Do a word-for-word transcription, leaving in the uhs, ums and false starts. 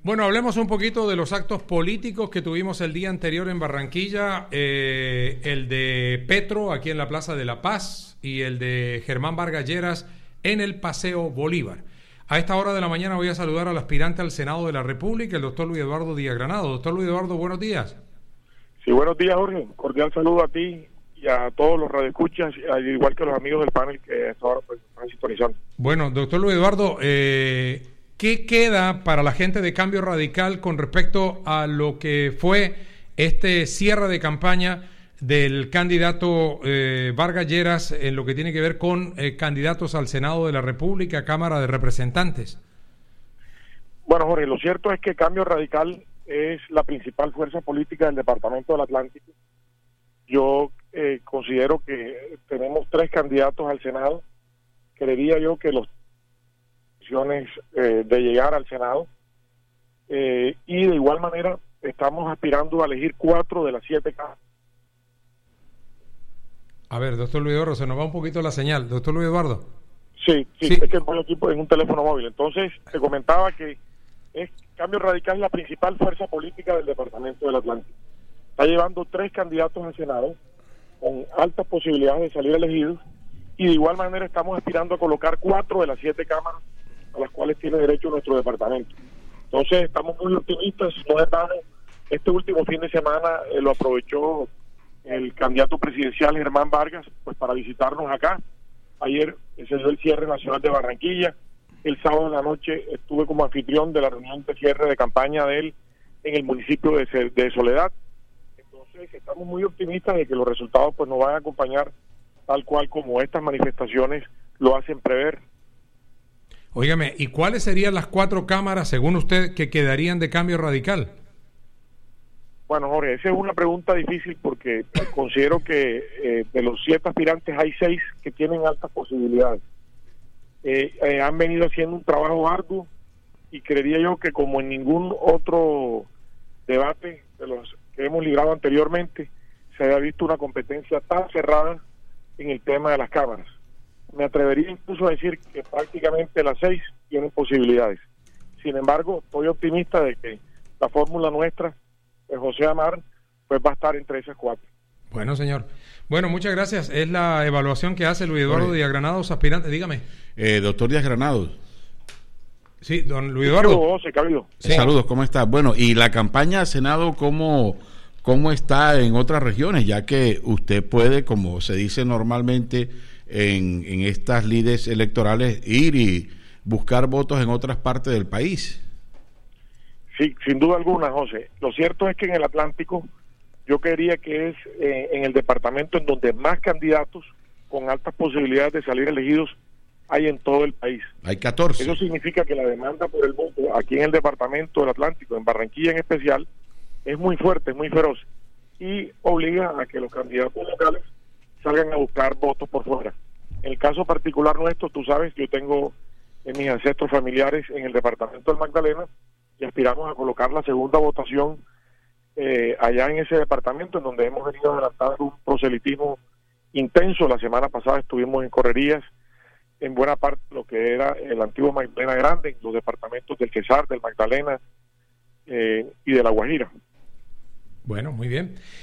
Bueno, hablemos un poquito de los actos políticos que tuvimos el día anterior en Barranquilla, eh, el de Petro aquí en la Plaza de la Paz y el de Germán Vargas Lleras en el Paseo Bolívar. A esta hora de la mañana voy a saludar al aspirante al Senado de la República, el doctor Luis Eduardo Díaz Granado. Doctor Luis Eduardo, buenos días. Sí, buenos días, Jorge. Cordial saludo a ti y a todos los radioescuchas, al igual que a los amigos del panel que hasta ahora pues, están sintonizando. Bueno, doctor Luis Eduardo, eh, ¿qué queda para la gente de Cambio Radical con respecto a lo que fue este cierre de campaña del candidato eh, Vargas Lleras en lo que tiene que ver con eh, candidatos al Senado de la República, Cámara de Representantes? Bueno, Jorge, lo cierto es que Cambio Radical es la principal fuerza política del Departamento del Atlántico. Yo eh, considero que tenemos tres candidatos al Senado. Creería yo que los opciones eh, de llegar al Senado eh, y de igual manera estamos aspirando a elegir cuatro de las siete cámaras. A ver, doctor Luis Eduardo, se nos va un poquito la señal. Doctor Luis Eduardo. Sí, sí, sí. Es que voy aquí en un teléfono móvil. Entonces, te comentaba que es Cambio Radical es la principal fuerza política del Departamento del Atlántico. Está llevando tres candidatos al Senado con altas posibilidades de salir elegidos y de igual manera estamos aspirando a colocar cuatro de las siete cámaras a las cuales tiene derecho nuestro departamento. Entonces, estamos muy optimistas. No estamos, este último fin de semana eh, lo aprovechó el candidato presidencial Germán Vargas pues para visitarnos acá. Ayer se dio el cierre nacional de Barranquilla. El sábado en la noche estuve como anfitrión de la reunión de cierre de campaña de él en el municipio de, de Soledad. Entonces estamos muy optimistas de que los resultados pues nos van a acompañar tal cual como estas manifestaciones lo hacen prever. Óigame, ¿y cuáles serían las cuatro cámaras, según usted, que quedarían de Cambio Radical? Bueno, Jorge, esa es una pregunta difícil porque considero que eh, de los siete aspirantes hay seis que tienen altas posibilidades. Eh, eh, han venido haciendo un trabajo arduo y creería yo que como en ningún otro debate de los que hemos librado anteriormente se había visto una competencia tan cerrada en el tema de las cámaras. Me atrevería incluso a decir que prácticamente las seis tienen posibilidades. Sin embargo, estoy optimista de que la fórmula nuestra José Amar, pues va a estar entre esas cuatro. Bueno, señor. Bueno, muchas gracias. Es la evaluación que hace Luis Eduardo Díaz Granados, aspirante. Dígame. Eh, doctor Díaz Granados. Sí, don Luis Eduardo. José, sí. Saludos, ¿cómo está? Bueno, y la campaña al Senado, ¿cómo, ¿cómo está en otras regiones? Ya que usted puede, como se dice normalmente en, en estas lides electorales, ir y buscar votos en otras partes del país. Sí, sin duda alguna, José. Lo cierto es que en el Atlántico yo creería que es eh, en el departamento en donde más candidatos con altas posibilidades de salir elegidos hay en todo el país. Hay catorce. Eso significa que la demanda por el voto aquí en el departamento del Atlántico, en Barranquilla en especial, es muy fuerte, es muy feroz y obliga a que los candidatos locales salgan a buscar votos por fuera. En el caso particular nuestro, tú sabes, yo tengo en mis ancestros familiares en el departamento del Magdalena y aspiramos a colocar la segunda votación eh, allá en ese departamento en donde hemos venido adelantando un proselitismo intenso. La semana pasada estuvimos en correrías en buena parte de lo que era el antiguo Magdalena Grande, en los departamentos del Cesar, del Magdalena eh, y de La Guajira. Bueno, muy bien.